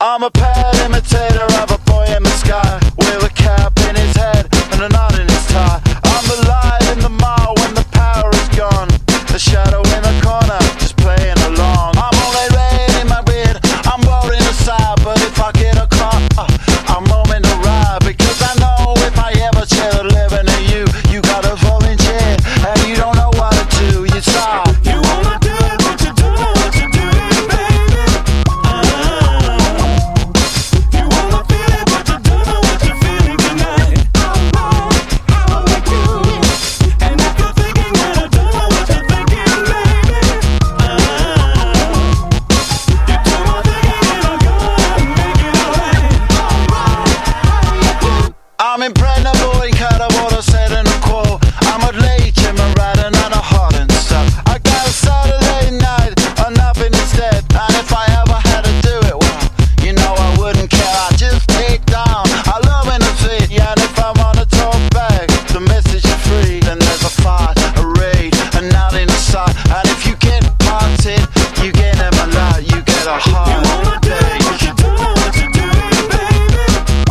I'm a pale imitator of a boy in the sky, with a cap in his head and a knot in his tie. I'm the light in the mall when the power is gone, the shadow in the corner, just playing along. I'm only red in my beard, I'm rolling aside, but if I get a car, I'm roaming the ride, because I know if I ever share the living of you, you got a volunteer, and you don't know what to do, you stop. You wanna do it, but you don't know what you're doing, baby. You wanna feel it, but you don't know what you're feeling tonight. I'll make you. And if you're thinking that I don't know what you're thinking, baby, you do my thinking and I'm gonna make it alright. I'm impregnable, incredible, said in a quote. I'm a late Jim riding on a heart and stuff. I got a Saturday night, or nothing instead. And if I ever had to do it, well, you know I wouldn't care. I just take down. I love in the city, and if I wanna talk back, the message is free. Then there's a fight, a raid, a knot in the side. And if you get parted, you get them a lot, you get a heart. You wanna do it, but you don't know what you're doing, baby.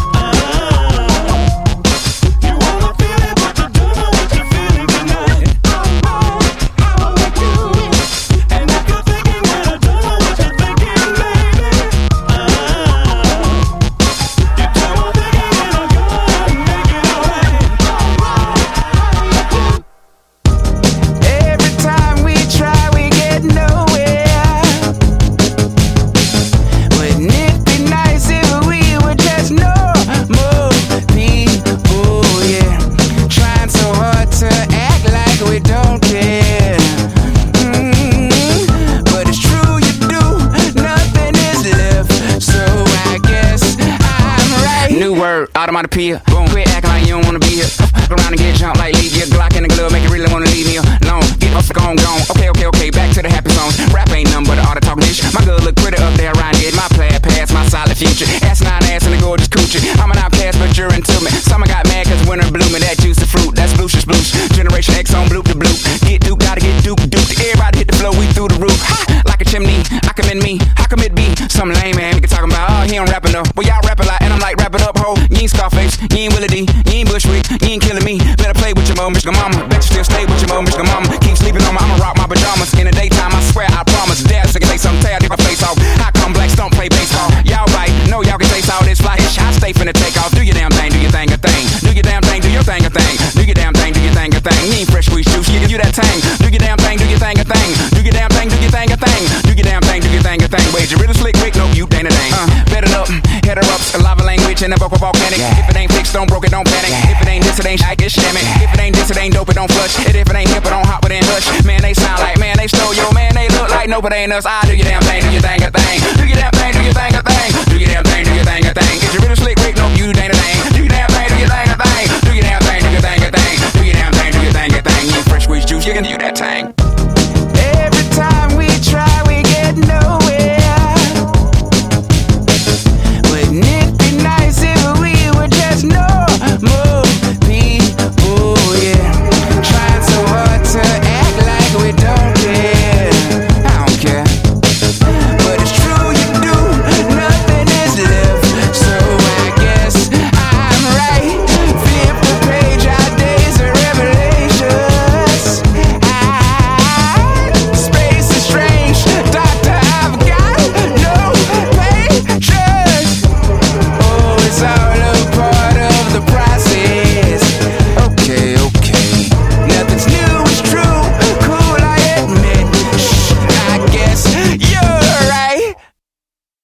You wanna feel it, but you don't know what you're feeling tonight. I'll make you. And if you're thinking that I don't know what you're thinking, baby, you do my thinking and I'm gonna make it alright. Every time we try, we get nowhere. Wouldn't it be nice if we were just normal people? Yeah, trying so hard to act like we don't care. But it's true, you do. Nothing is left, so I guess I'm right. New word, automatopoeia. Boom, quit acting like you don't wanna be here. Fuck around and get jumped like leave your Glock in the glove, make you really wanna leave me alone. Get off the gone. Okay, back to the happy songs. Rap ain't nothing but an art of talking dish. My girl look pretty up there around here. My plaid past, my solid future. Ass 9 ass and a gorgeous coochie. I'm an outcast, but you're into me. Summer got mad cause winter blooming. That juicy fruit, that's blucious blues. Generation X on bloop to bloop. Get duke, gotta get duke. Everybody hit the flow, we through the roof. Ha! Like a chimney, I commend me. How come it be something lame, man? We can talking about, oh, he don't rap enough. Well, y'all rap a lot, and I'm like, wrap it up, ho. You ain't Scarface, you ain't Willie D, you ain't Bushwick, you ain't killing me. Better play with your mom, Michigan mama. Bet you still stay with your mom, Michigan mama. Keep sleeping on me, I'ma rock my pajamas. In the daytime, I swear, I promise. Dad, so can take some tail, take my face off. How come blacks don't play baseball? Y'all right, no, y'all can taste all this fly. I stay finna take off. Do your damn thing, do your thing, a thing. Do your damn thing, do your thing, a thing. Do your damn thing, do your thing, a thing. You ain't fresh squeeze juice, you give you that tang. Do your damn thing, do your thing, a thing. Do your damn thing, do your thing, a thing. Do your damn thing, do your thing, a thing. Wait, you really slick, Rick? No, you ain't a dang. Bet it up, head her up, lava language and a vocal volcanic. If it ain't fixed, don't broke it, don't panic. If it ain't this, it ain't shit, get shammy. If it ain't this, it ain't dope, it don't flush. And if it ain't hip, it don't hop, it ain't hush. Man, they sound like, man, they stole yo, man, they look like nope, it ain't us. I do your damn thing, do your thing, a thing. Do your damn thing, do your thing, a thing. Do your damn thing, do your thing, a thing. If you really slick, Rick? No, you ain't a thing.